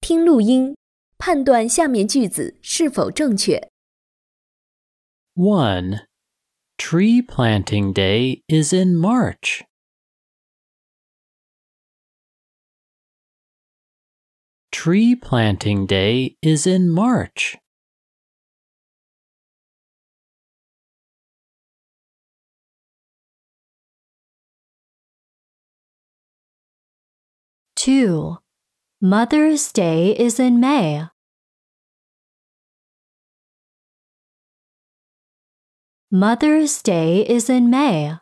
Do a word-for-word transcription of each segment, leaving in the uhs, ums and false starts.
听录音，判断下面句子是否正确。 one. Tree planting day is in March. Tree planting day is in March. two. Mother's Day is in May. Mother's Day is in May.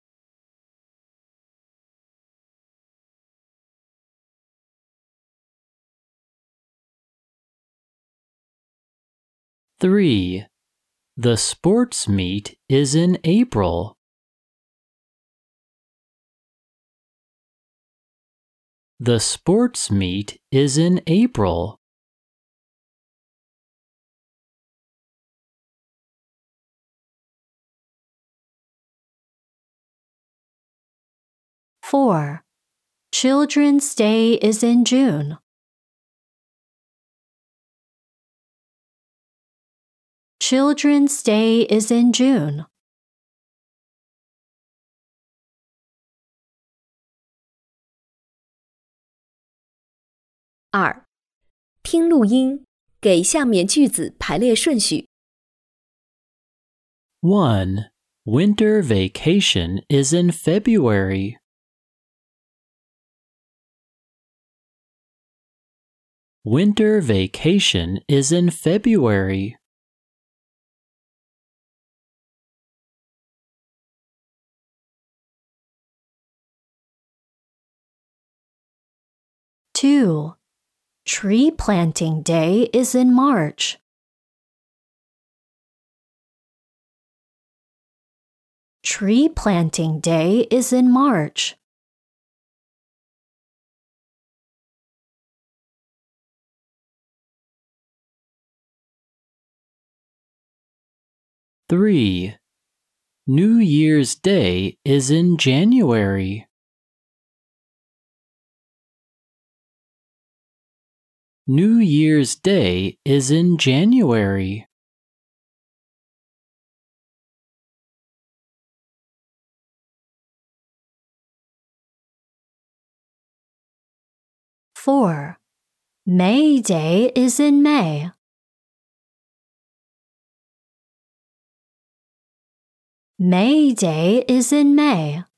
three. The sports meet is in April. The sports meet is in April. four. Children's Day is in June. Children's Day is in June. 二、听录音，给下面句子排列顺序。 one. Winter vacation is in February. Winter vacation is in February. two. Tree planting day is in March. Tree planting day is in March. three. New Year's Day is in January. New Year's Day is in January. four. May Day is in May. May Day is in May.